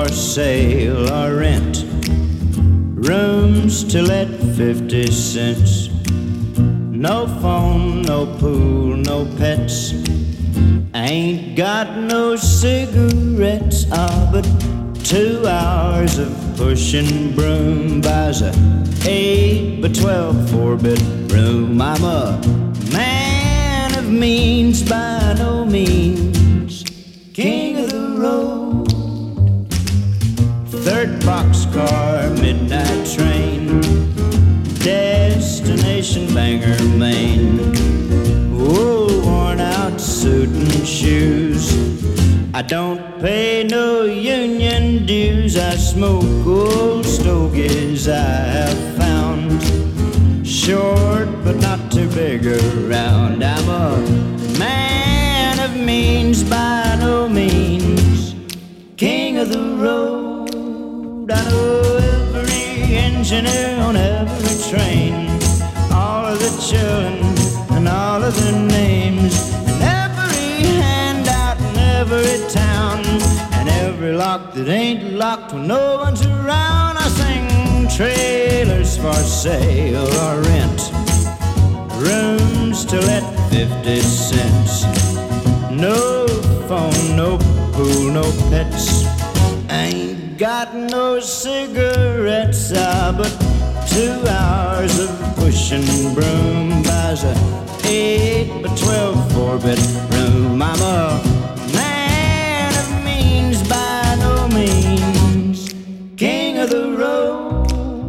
sale or rent. Rooms to let 50 cents. No phone, no pool, no pets. Ain't got no cigarettes, but 2 hours of pushing broom buys a 8 by 12 4-bedroom. I'm a man of means, by no means king of the road. Third boxcar, midnight train, destination Bangor, Maine. Oh, worn out suit and shoes. I don't pay no union dues. I smoke old stogies I have found, short but not too big around. I'm a man of means, by no means king of the road. I know every engineer on every train, all of the children and all of their names, and every handout in every town, and every lock that ain't locked when no one's around. I sing trailers for sale or rent, rooms to let 50 cents. No phone, no pool, no pets. Ain't got no cigarettes, but 2 hours of pushing broom buys a 8 by 12 4-bedroom. I'm a man of means, by no means king of the road.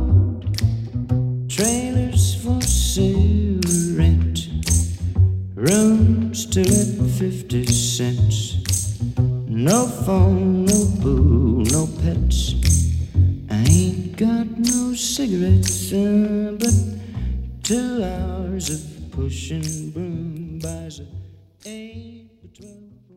Trailers for sale, rent, rooms to let 50 cents. No phone, no pool, no pets. I ain't got no cigarettes, but 2 hours of pushing broom buys a 8 by 12